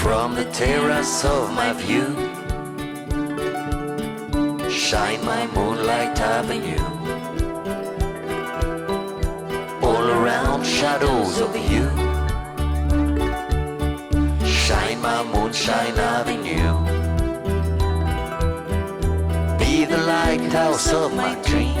From the terrace of my view, shine my moonlight avenue. All around shadows of you, shine my moonshine avenue. Be the lighthouse of my dreams.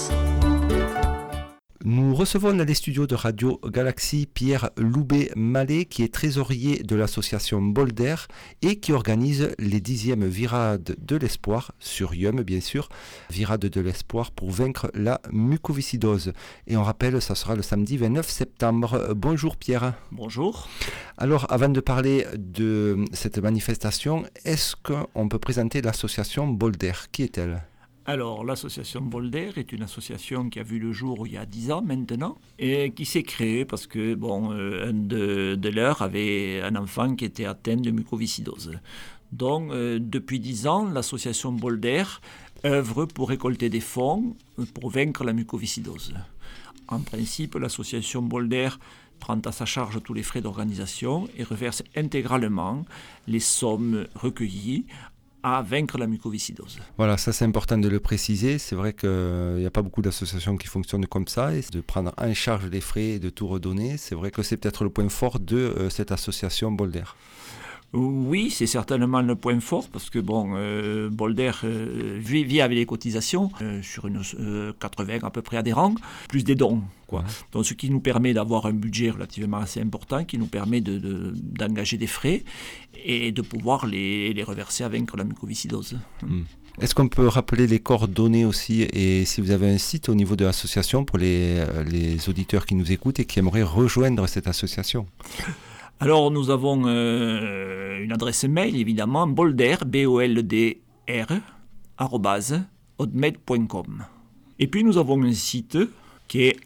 Nous recevons dans les studios de Radio Galaxie Pierre Loubet-Mallet, qui est trésorier de l'association Bolder et qui organise les 10e Virades de l'Espoir, sur Yum bien sûr, Virades de l'Espoir pour vaincre la mucoviscidose. Et on rappelle, ça sera le samedi 29 septembre. Bonjour Pierre. Bonjour. Alors avant de parler de cette manifestation, est-ce qu'on peut présenter l'association Bolder? Qui est-elle ? Alors, l'association Bolder est une association qui a vu le jour il y a 10 ans maintenant et qui s'est créée parce que un de leurs avait un enfant qui était atteint de mucoviscidose. Donc, depuis 10 ans, l'association Bolder œuvre pour récolter des fonds pour vaincre la mucoviscidose. En principe, l'association Bolder prend à sa charge tous les frais d'organisation et reverse intégralement les sommes recueillies à vaincre la mucoviscidose. Voilà, ça c'est important de le préciser. C'est vrai qu'il n'y a pas beaucoup d'associations qui fonctionnent comme ça, et de prendre en charge les frais et de tout redonner, c'est vrai que c'est peut-être le point fort de cette association Bolder. Oui, c'est certainement le point fort parce que Bolder vit avec les cotisations sur une 80 à peu près adhérents, plus des dons. Quoi. Donc, ce qui nous permet d'avoir un budget relativement assez important, qui nous permet d'engager des frais et de pouvoir les reverser à vaincre la mucoviscidose. Est-ce qu'on peut rappeler les coordonnées aussi, et si vous avez un site au niveau de l'association pour les auditeurs qui nous écoutent et qui aimeraient rejoindre cette association? Alors, nous avons une adresse mail, évidemment, bolder, BOLDR, @hotmail.com. Et puis, nous avons un site qui est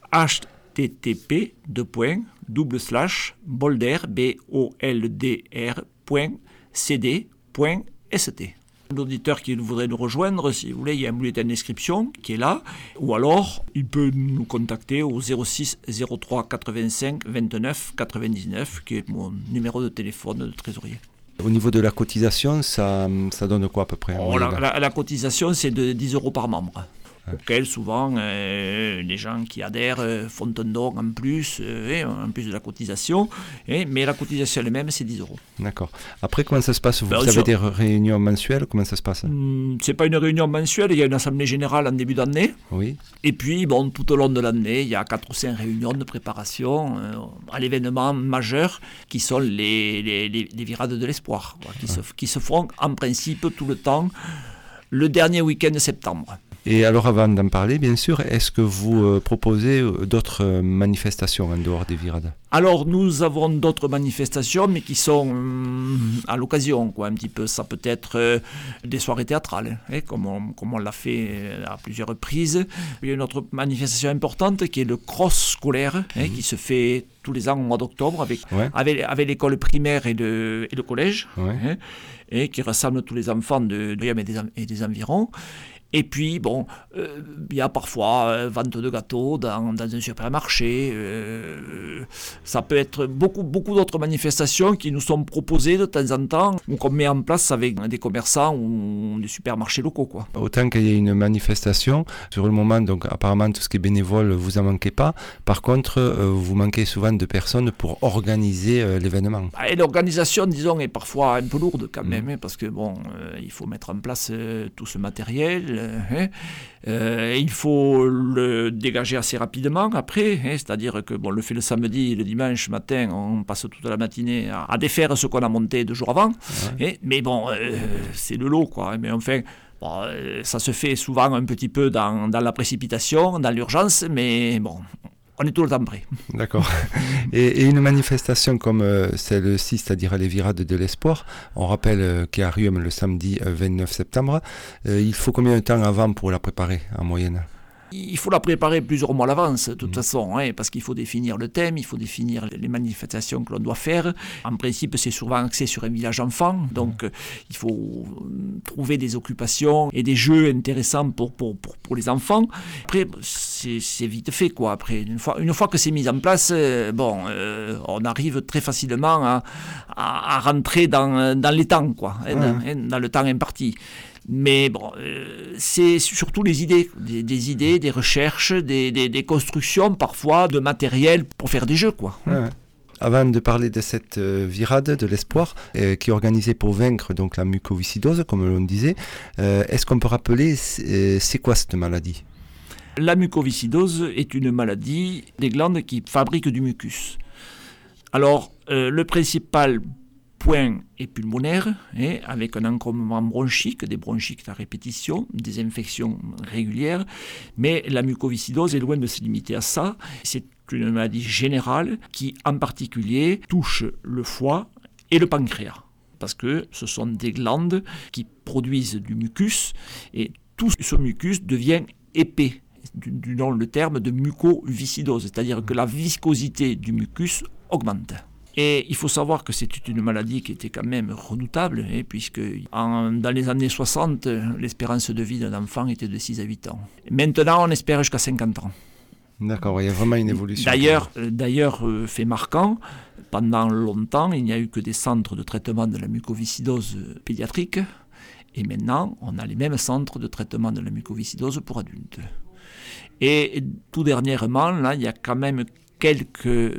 http://bolder, BOLDR.cd.st. L'auditeur qui voudrait nous rejoindre, si vous voulez, il y a un bulletin d'inscription qui est là, ou alors il peut nous contacter au 06 03 85 29 99, qui est mon numéro de téléphone de trésorier. Au niveau de la cotisation, ça donne quoi à peu près? La cotisation, c'est de 10 € par membre. Auquel souvent les gens qui adhèrent font un don en plus de la cotisation, mais la cotisation elle-même c'est 10 €. D'accord. Après, comment ça se passe? Vous avez des réunions mensuelles? Comment ça se passe? C'est pas une réunion mensuelle, il y a une assemblée générale en début d'année. Oui. Et puis tout au long de l'année, il y a 4 ou 5 réunions de préparation à l'événement majeur qui sont les Virades de l'Espoir, qui se font en principe tout le temps le dernier week-end de septembre. Et alors, avant d'en parler, bien sûr, est-ce que vous proposez d'autres manifestations en dehors des Virades? Alors, nous avons d'autres manifestations, mais qui sont à l'occasion, quoi, un petit peu. Ça peut être des soirées théâtrales, comme on l'a fait à plusieurs reprises. Il y a une autre manifestation importante qui est le cross scolaire, qui se fait tous les ans au mois d'octobre avec l'école primaire et le collège, et qui rassemble tous les enfants de Yum et des environs. Et puis, il y a parfois vente de gâteaux dans un supermarché. Ça peut être beaucoup d'autres manifestations qui nous sont proposées de temps en temps, ou qu'on met en place avec des commerçants ou des supermarchés locaux, quoi. Autant qu'il y ait une manifestation, sur le moment, donc apparemment tout ce qui est bénévole, vous en manquez pas. Par contre, vous manquez souvent de personnes pour organiser l'événement. Et l'organisation, disons, est parfois un peu lourde quand même, parce que il faut mettre en place tout ce matériel. Il faut le dégager assez rapidement après, c'est-à-dire que le fait le samedi et le dimanche matin, on passe toute la matinée à défaire ce qu'on a monté 2 jours avant, mais c'est le lot, quoi. Mais enfin, ça se fait souvent un petit peu dans la précipitation, dans l'urgence, mais on est tout le temps prêt. D'accord. Et une manifestation comme celle-ci, c'est-à-dire les Virades de l'Espoir, on rappelle qu'il y a Yum le samedi 29 septembre. Il faut combien de temps avant pour la préparer en moyenne? Il faut la préparer plusieurs mois à l'avance, de toute façon, parce qu'il faut définir le thème, il faut définir les manifestations que l'on doit faire. En principe, c'est souvent axé sur un village enfant, donc il faut trouver des occupations et des jeux intéressants pour les enfants. Après, c'est vite fait, quoi. Après, une fois que c'est mis en place, on arrive très facilement à rentrer dans les temps, quoi, dans le temps imparti. Mais bon, c'est surtout les idées, des idées, des recherches, des constructions parfois de matériel pour faire des jeux, quoi. Ouais. Avant de parler de cette virade de l'espoir qui est organisée pour vaincre donc la mucoviscidose, comme l'on disait, est-ce qu'on peut rappeler c'est quoi cette maladie ? La mucoviscidose est une maladie des glandes qui fabriquent du mucus. Alors, le principal point est pulmonaire, avec un encombrement bronchique, des bronchites à répétition, des infections régulières, mais la mucoviscidose est loin de se limiter à ça. C'est une maladie générale qui, en particulier, touche le foie et le pancréas, parce que ce sont des glandes qui produisent du mucus, et tout ce mucus devient épais, du nom le terme de mucoviscidose, c'est-à-dire que la viscosité du mucus augmente. Et il faut savoir que c'est une maladie qui était quand même redoutable, puisque dans les années 60, l'espérance de vie d'un enfant était de 6 à 8 ans. Maintenant, on espère jusqu'à 50 ans. D'accord, il y a vraiment une évolution. D'ailleurs, fait marquant, pendant longtemps, il n'y a eu que des centres de traitement de la mucoviscidose pédiatrique, et maintenant, on a les mêmes centres de traitement de la mucoviscidose pour adultes. Et tout dernièrement, là, il y a quand même quelques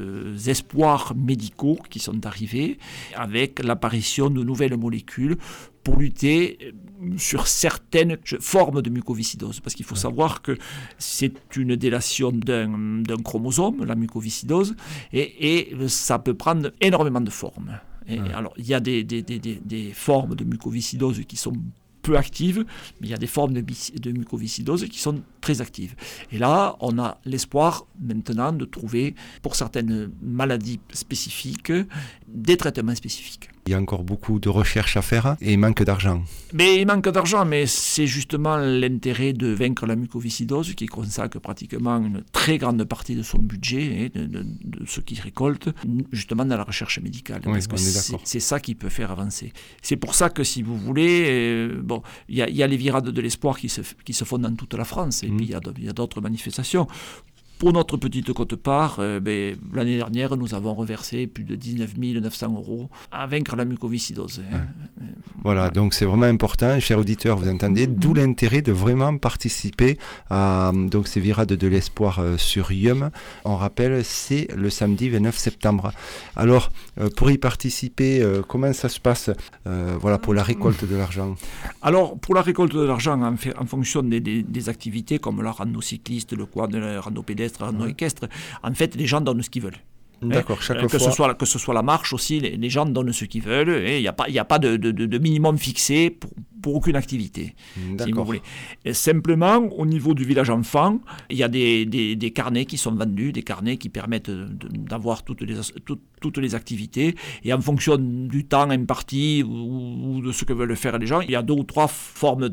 espoirs médicaux qui sont arrivés avec l'apparition de nouvelles molécules pour lutter sur certaines formes de mucoviscidose. Parce qu'il faut savoir que c'est une délation d'un chromosome, la mucoviscidose, et ça peut prendre énormément de formes. Alors, il y a des formes de mucoviscidose qui sont peu actives, mais il y a des formes de mucoviscidose qui sont très actives. Et là, on a l'espoir maintenant de trouver, pour certaines maladies spécifiques, des traitements spécifiques. Il y a encore beaucoup de recherches à faire et il manque d'argent. Mais il manque d'argent, mais c'est justement l'intérêt de vaincre la mucoviscidose qui consacre pratiquement une très grande partie de son budget, de ce qu'il récolte, justement dans la recherche médicale. Oui, parce que c'est ça qui peut faire avancer. C'est pour ça que, si vous voulez, il y a les virades de l'espoir qui se font dans toute la France, et puis il y a d'autres manifestations. Pour notre petite quote-part, l'année dernière, nous avons reversé plus de 19 900 € à vaincre la mucoviscidose. Voilà, donc c'est vraiment important, chers auditeurs, vous entendez, d'où l'intérêt de vraiment participer à donc, ces virades de l'espoir sur Yum. On rappelle, c'est le samedi 29 septembre. Alors, pour y participer, comment ça se passe pour la récolte de l'argent ? Alors, pour la récolte de l'argent, en fonction des activités comme la rando cycliste, le quad, la rando pédestre, la rando équestre, en fait, les gens donnent ce qu'ils veulent. D'accord, chaque fois. Que ce soit la marche aussi, les gens donnent ce qu'ils veulent, et il n'y a pas de minimum fixé pour aucune activité, si vous voulez. Et simplement, au niveau du village enfant, il y a des carnets qui sont vendus, des carnets qui permettent d'avoir toutes les activités, et en fonction du temps imparti ou de ce que veulent faire les gens, il y a 2 ou 3 formes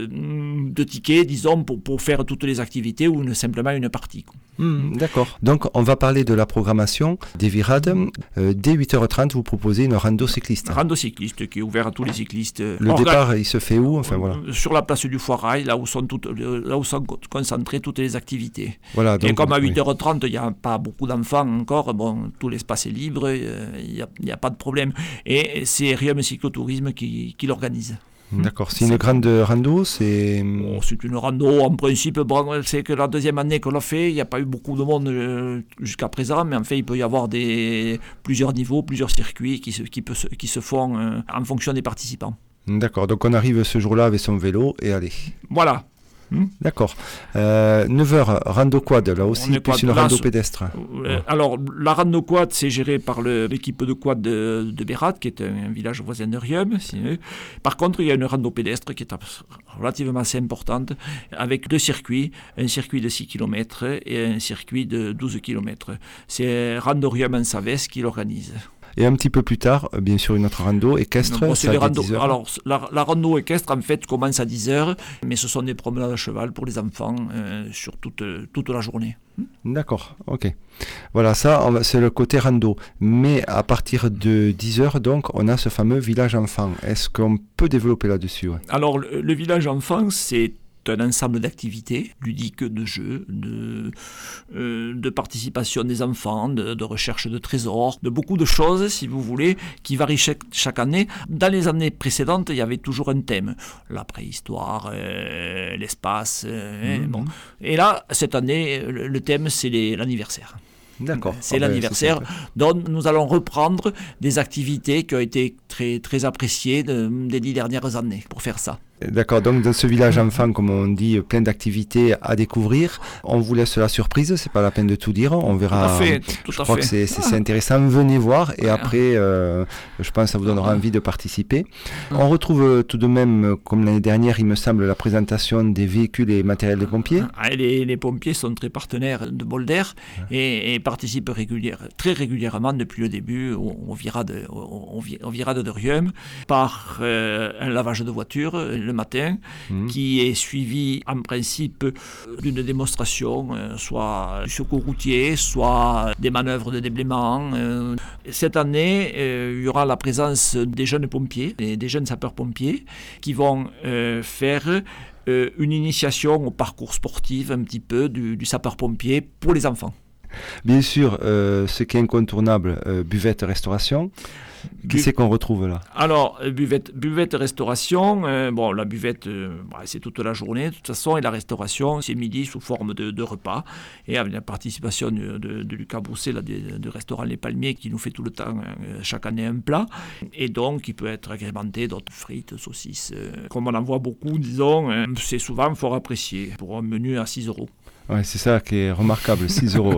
de tickets, disons, pour faire toutes les activités, ou simplement une partie. D'accord. Donc, on va parler de la programmation des virades. Dès 8h30, vous proposez une rando cycliste. Rando cycliste qui est ouverte à tous les cyclistes. Le départ, il se fait où ? Sur la place du Foirail, là où sont concentrées toutes les activités. Voilà, donc, et comme à 8h30, il n'y a pas beaucoup d'enfants encore, tout l'espace est libre, il n'y a pas de problème. Et c'est Riom Cyclotourisme qui l'organise. D'accord, c'est une grande rando, c'est une rando, en principe, c'est que la deuxième année qu'on l'a fait, il n'y a pas eu beaucoup de monde jusqu'à présent, mais en fait, il peut y avoir plusieurs niveaux, plusieurs circuits qui se font en fonction des participants. D'accord, donc on arrive ce jour-là avec son vélo et allez. Voilà. D'accord. 9h, rando quad, là aussi, plus une rando pédestre. Alors, la rando quad, c'est géré par l'équipe de quad de Bérat, qui est un village voisin de Riom. Par contre, il y a une rando pédestre qui est relativement assez importante, avec 2 circuits, un circuit de 6 km et un circuit de 12 km. C'est Rando Riom en Savès qui l'organise. Et un petit peu plus tard, bien sûr, une autre rando équestre. Bon, ça les dès randos. 10 heures. Alors, la rando équestre, en fait, commence à 10h, mais ce sont des promenades à cheval pour les enfants sur toute la journée. D'accord, ok. Voilà, ça, c'est le côté rando. Mais à partir de 10 heures, donc, on a ce fameux village enfant. Est-ce qu'on peut développer là-dessus? Ouais. Alors, le village enfant, c'est un ensemble d'activités ludiques, de jeux, de participation des enfants, de recherche de trésors, de beaucoup de choses, si vous voulez, qui varient chaque année. Dans les années précédentes, il y avait toujours un thème. La préhistoire, l'espace. Bon. Et là, cette année, le thème, c'est l'anniversaire. D'accord. C'est l'anniversaire, dont nous allons reprendre des activités qui ont été très, très appréciées des 10 dernières années pour faire ça. D'accord, donc dans ce village enfant, comme on dit, plein d'activités à découvrir. On vous laisse la surprise, c'est pas la peine de tout dire, on verra. Tout à fait. Je crois que c'est intéressant, venez voir et après, je pense que ça vous donnera envie de participer. On retrouve tout de même, comme l'année dernière, il me semble, la présentation des véhicules et matériels des pompiers. Les pompiers sont très partenaires de Boulder et participent très régulièrement depuis le début au virade de Riom par un lavage de voiture le matin, qui est suivi en principe d'une démonstration, soit du secours routier, soit des manœuvres de déblaiement. Cette année, il y aura la présence des jeunes pompiers, des jeunes sapeurs-pompiers, qui vont faire une initiation au parcours sportif un petit peu du sapeur-pompier pour les enfants. Bien sûr, ce qui est incontournable, buvette restauration. Qui c'est qu'on retrouve là? Alors, buvette restauration, la buvette, c'est toute la journée de toute façon, et la restauration, c'est midi sous forme de repas, et avec la participation de Lucas Brousset, du restaurant Les Palmiers, qui nous fait tout le temps, chaque année, un plat, et donc il peut être agrémenté d'autres frites, saucisses, comme on en voit beaucoup, disons, c'est souvent fort apprécié, pour un menu à 6 €. Ouais, c'est ça qui est remarquable, 6 €.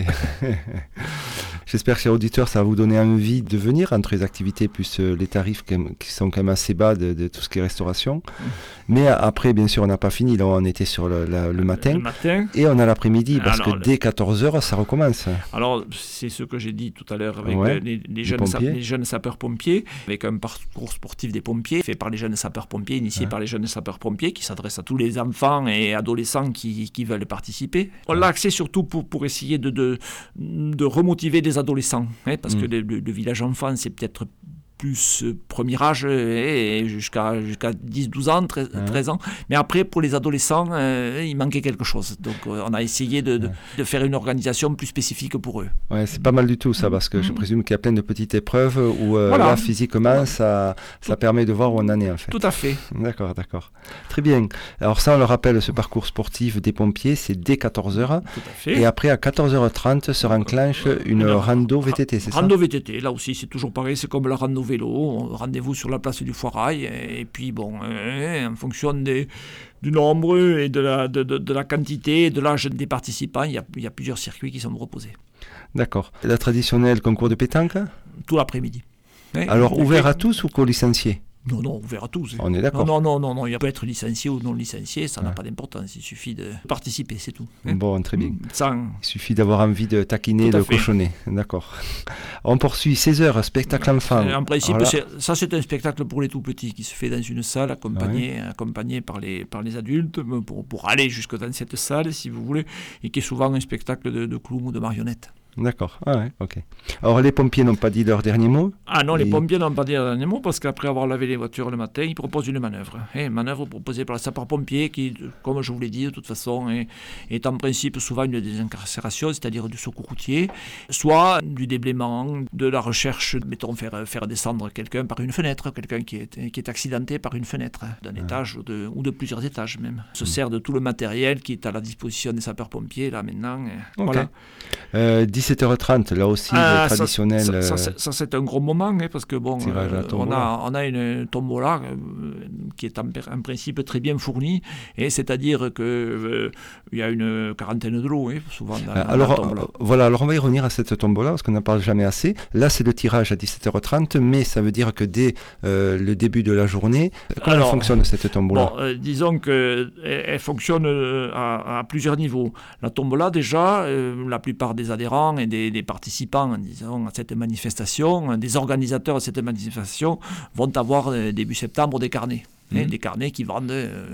J'espère, chers auditeurs, ça va vous donner envie de venir entre les activités plus les tarifs qui sont quand même assez bas de tout ce qui est restauration. Mais après, bien sûr, on n'a pas fini. Là, on était sur le matin. Et on a l'après-midi, parce que dès 14 h, ça recommence. Alors, c'est ce que j'ai dit tout à l'heure avec les jeunes sapeurs-pompiers, avec un parcours sportif des pompiers, fait par les jeunes sapeurs-pompiers, initié par les jeunes sapeurs-pompiers, qui s'adresse à tous les enfants et adolescents qui veulent participer. On l'a axé surtout pour essayer de remotiver les adolescents, parce que le village enfant, c'est peut-être plus premier âge, jusqu'à 10, 12 ans, 13 ans. Mais après, pour les adolescents, il manquait quelque chose. Donc, on a essayé de faire une organisation plus spécifique pour eux. Ouais, c'est pas mal du tout, ça, parce que je présume qu'il y a plein de petites épreuves où, là, physiquement, ça permet de voir où on en est, en fait. Tout à fait. D'accord. Très bien. Alors ça, on le rappelle, ce parcours sportif des pompiers, c'est dès 14 h. Tout à fait. Et après, à 14h30, se enclenche une rando VTT, c'est ça? Rando VTT, là aussi, c'est toujours pareil, c'est comme la rando vélo, rendez-vous sur la place du Foirail, et puis en fonction du nombre et de la quantité et de l'âge des participants, il y a plusieurs circuits qui sont proposés. D'accord. La traditionnelle concours de pétanque? Tout l'après-midi. Alors ouvert à tous ou qu'aux licenciés? Non, ouvert à tous. On est d'accord. Non, il peut être licencié ou non licencié, ça n'a pas d'importance, il suffit de participer, c'est tout. Bon, très bien. Il suffit d'avoir envie de taquiner, de cochonner. D'accord. On poursuit 16 h, spectacle enfant. En principe, c'est un spectacle pour les tout petits qui se fait dans une salle accompagné par les adultes pour aller jusque dans cette salle, si vous voulez, et qui est souvent un spectacle de clown ou de marionnettes. D'accord, ok. Alors les pompiers n'ont pas dit leur dernier mot? Ah non, les pompiers n'ont pas dit leur dernier mot parce qu'après avoir lavé les voitures le matin, ils proposent une manœuvre. Manœuvre proposée par le sapeur-pompier qui, comme je vous l'ai dit, de toute façon, est en principe souvent une désincarcération, c'est-à-dire du secours routier, soit du déblaiement, de la recherche, mettons faire descendre quelqu'un par une fenêtre, quelqu'un qui est accidenté par une fenêtre d'un étage ou de plusieurs étages même. Se sert de tout le matériel qui est à la disposition des sapeurs-pompiers là maintenant. Okay. Voilà. 17h30, là aussi, le traditionnel... Ça, c'est un gros moment, parce que on a une tombola qui est en principe très bien fournie, et c'est-à-dire qu'il y a une quarantaine de lots, souvent dans la tombola. Voilà, alors on va y revenir à cette tombola, parce qu'on n'en parle jamais assez. Là, c'est le tirage à 17h30, mais ça veut dire que dès le début de la journée, comment fonctionne cette tombola? Disons qu'elle fonctionne à plusieurs niveaux. La tombola, déjà, la plupart des adhérents adhérents et des participants, disons, à cette manifestation, des organisateurs de cette manifestation, vont avoir début septembre des carnets. Des carnets qui vendent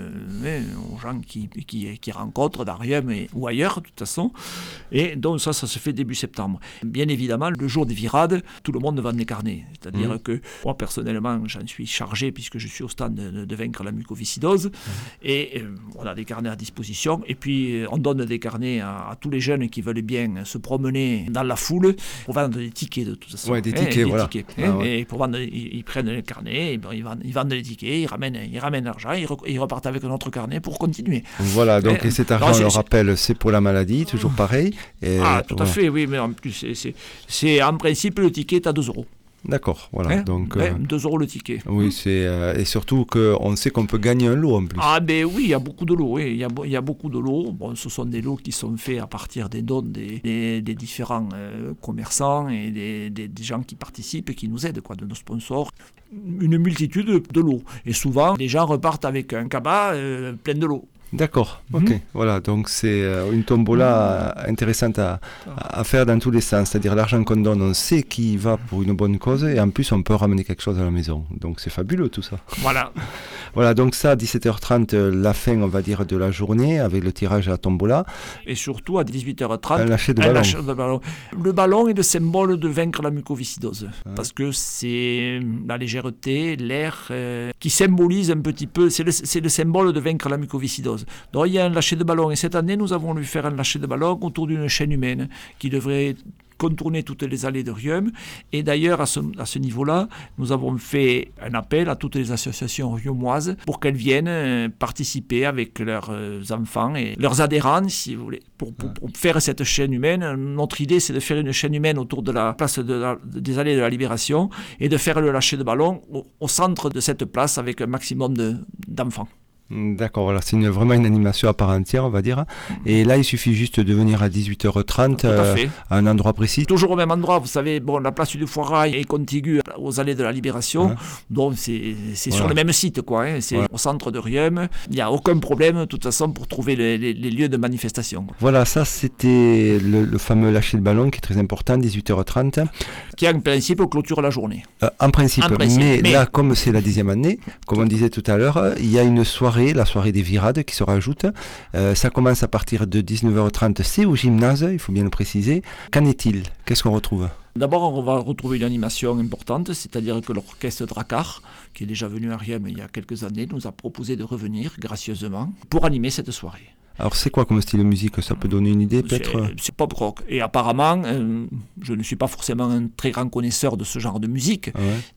aux gens qui rencontrent dans Riom ou ailleurs, de toute façon. Et donc ça se fait début septembre. Bien évidemment, le jour des virades, tout le monde vend des carnets. C'est-à-dire que moi, personnellement, j'en suis chargé puisque je suis au stand de vaincre la mucoviscidose. Et on a des carnets à disposition. Et puis, on donne des carnets à tous les jeunes qui veulent bien se promener dans la foule pour vendre des tickets, de toute façon. Ouais, des tickets, voilà. Et pour vendre, ils prennent le carnet, ils vendent les tickets, ils ramènent l'argent, ils repartent avec un autre carnet pour continuer. Voilà, donc et cet argent, on le rappelle, c'est pour la maladie, toujours pareil. Et, tout à fait, oui, mais en plus, c'est en principe, le ticket est à 2 €. D'accord, voilà. Donc, 2 € le ticket. Oui, et surtout qu'on sait qu'on peut gagner un lot en plus. Ah ben oui, il y a beaucoup de lots. Oui. Il y a beaucoup de lots. Bon, ce sont des lots qui sont faits à partir des dons des différents commerçants et des gens qui participent et qui nous aident, de nos sponsors. Une multitude de lots. Et souvent, les gens repartent avec un cabas plein de lots. D'accord, ok. Voilà, donc c'est une tombola intéressante à faire dans tous les sens. C'est-à-dire l'argent qu'on donne, on sait qu'il va pour une bonne cause et en plus on peut ramener quelque chose à la maison. Donc c'est fabuleux tout ça. Voilà. Voilà, donc ça, 17h30, la fin, on va dire, de la journée avec le tirage à la tombola. Et surtout à 18h30, un lâcher de ballon. Le ballon est le symbole de vaincre la mucoviscidose. Parce que c'est la légèreté, l'air qui symbolise un petit peu, c'est le symbole de vaincre la mucoviscidose. Donc il y a un lâcher de ballon et cette année nous avons voulu faire un lâcher de ballon autour d'une chaîne humaine qui devrait contourner toutes les allées de Riom. Et d'ailleurs, à ce niveau-là, nous avons fait un appel à toutes les associations riomoises pour qu'elles viennent participer avec leurs enfants et leurs adhérents, si vous voulez, pour faire cette chaîne humaine. Notre idée, c'est de faire une chaîne humaine autour de la place des allées de la Libération et de faire le lâcher de ballon au centre de cette place avec un maximum d'enfants. D'accord, voilà, c'est vraiment une animation à part entière, on va dire. Et là, il suffit juste de venir à 18h30 à un endroit précis. Toujours au même endroit, vous savez, la place du Foirail est contiguë aux allées de la Libération, donc c'est sur le même site, c'est au centre de Riom. Il n'y a aucun problème, de toute façon, pour trouver les lieux de manifestation. Voilà, ça c'était le fameux lâcher de ballon qui est très important, 18h30. Qui en principe clôture la journée. En principe, mais là, comme c'est la 10e année, comme on disait tout à l'heure, il y a une soirée, la soirée des virades qui se rajoute. Ça commence à partir de 19h30, c'est au gymnase, il faut bien le préciser. Qu'en est-il ? Qu'est-ce qu'on retrouve ? D'abord, on va retrouver une animation importante, c'est-à-dire que l'orchestre Drakkar, qui est déjà venu à Riom il y a quelques années, nous a proposé de revenir gracieusement pour animer cette soirée. Alors c'est quoi comme style de musique ? Ça peut donner une idée peut-être ? C'est pop rock. Et apparemment, je ne suis pas forcément un très grand connaisseur de ce genre de musique,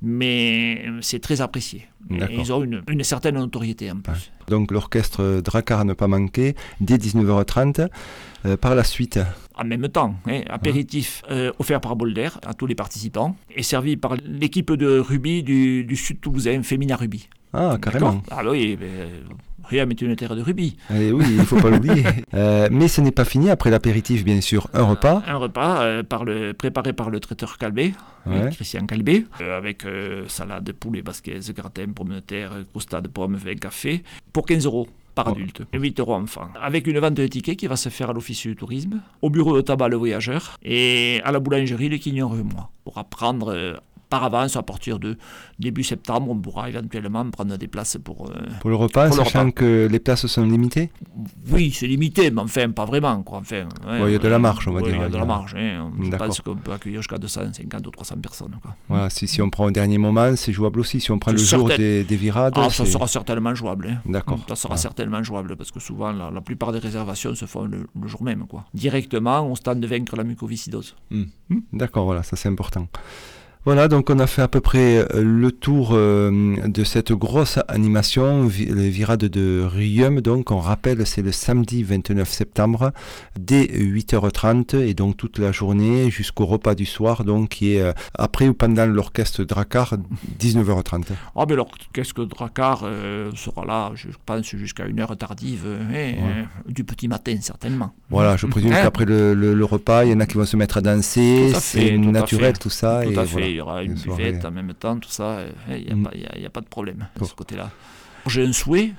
mais c'est très apprécié. Et ils ont une certaine notoriété en plus. Ouais. Donc l'orchestre Drakkar à ne pas manquer, dès 19h30. Par la suite. En même temps, apéritif offert par Bolder à tous les participants et servi par l'équipe de rugby du Sud Toulousain, Femina Rugby. Ah, carrément. Ah oui, Riom est une terre de rugby. Et oui, il ne faut pas l'oublier. Mais ce n'est pas fini. Après l'apéritif, bien sûr, un repas. Un repas préparé par le traiteur Calbé, Christian Calbé, avec salade de poulet basquaise, gratin, pommes de terre, croustade, pommes, vin, café, pour 15 € par adulte, et 8 € enfant. Avec une vente de tickets qui va se faire à l'office du tourisme, au bureau de tabac Le Voyageur et à la boulangerie Le Quignon rue Moi. Pour apprendre par avance, à partir de début septembre, on pourra éventuellement prendre des places pour le repas, sachant que les places sont limitées ? Oui, c'est limité, mais enfin, pas vraiment. Enfin, il y a de la marge, on va dire. Il y a de la marge. Je pense qu'on peut accueillir jusqu'à 250 ou 300 personnes. Voilà, si on prend au dernier moment, c'est jouable aussi. Si on prend le jour des virades... ça sera certainement jouable. D'accord. Ça sera certainement jouable, parce que souvent, la plupart des réservations se font le jour même. Directement, on stand de vaincre la mucoviscidose. D'accord, voilà, ça c'est important. Voilà, donc on a fait à peu près le tour de cette grosse animation, les virades de Riom. Donc on rappelle, c'est le samedi 29 septembre, dès 8h30 et donc toute la journée jusqu'au repas du soir, donc qui est après ou pendant l'orchestre Drakkar, 19h30. Ah ben l'orchestre Drakkar sera là, je pense, jusqu'à une heure tardive, du petit matin certainement. Voilà, je présume qu'après le repas, il y en a qui vont se mettre à danser, c'est naturel tout ça. Tout à fait. Il y aura une buvette en même temps, tout ça, il n'y a pas de problème de ce côté-là. J'ai un souhait,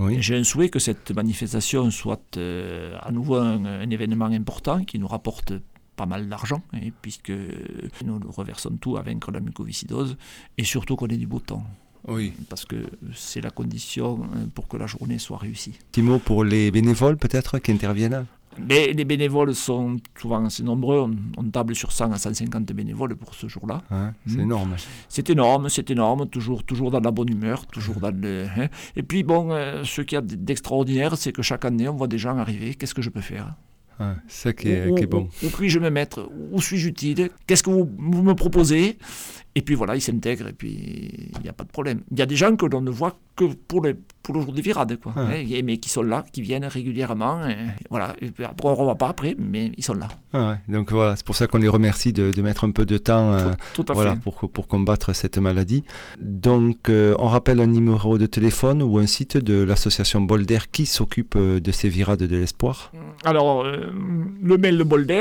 que cette manifestation soit à nouveau un événement important qui nous rapporte pas mal d'argent, puisque nous reversons tout à vaincre la mucoviscidose, et surtout qu'on ait du beau temps. Oui. Parce que c'est la condition pour que la journée soit réussie. Petit mot pour les bénévoles peut-être qui interviennent. Mais les bénévoles sont souvent assez nombreux, on table sur 100 à 150 bénévoles pour ce jour-là. C'est énorme. C'est énorme, toujours dans la bonne humeur, toujours dans le... Et puis bon, ce qu'il y a d'extraordinaire, c'est que chaque année, on voit des gens arriver, qu'est-ce que je peux faire ? C'est ça qui est bon. Où puis-je me mettre ? Où suis-je utile ? Qu'est-ce que vous me proposez ? Et puis voilà, ils s'intègrent et puis il n'y a pas de problème. Il y a des gens que l'on ne voit que pour le jour des virades, quoi. Mais qui sont là, qui viennent régulièrement. Voilà. Et puis après, on ne revoit pas après, mais ils sont là. Donc voilà, c'est pour ça qu'on les remercie de mettre un peu de temps tout à fait. Pour combattre cette maladie. Donc on rappelle un numéro de téléphone ou un site de l'association Bolder qui s'occupe de ces virades de l'espoir. Alors, le mail de Bolder,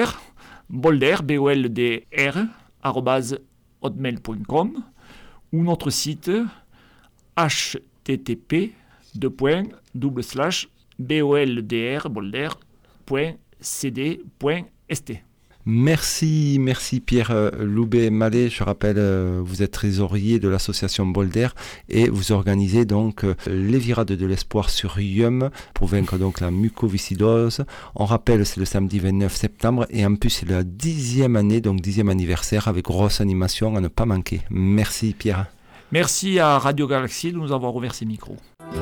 BOLDR, @hotmail.com, ou notre site http://boldr.cd.st. Merci Pierre Loubet-Mallet. Je rappelle, vous êtes trésorier de l'association Bolder et vous organisez donc les virades de l'espoir sur Yum pour vaincre donc la mucoviscidose. On rappelle, c'est le samedi 29 septembre et en plus c'est la 10e année, donc 10e anniversaire avec grosse animation à ne pas manquer. Merci Pierre. Merci à Radio Galaxy de nous avoir ouvert ses micros.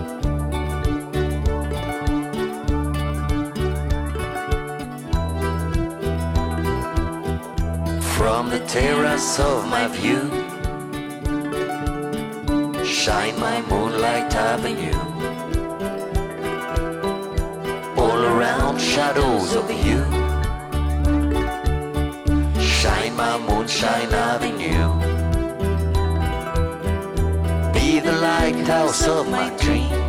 From the terrace of my view, shine my moonlight avenue. All around shadows of you, shine my moonshine avenue. Be the lighthouse of my dream.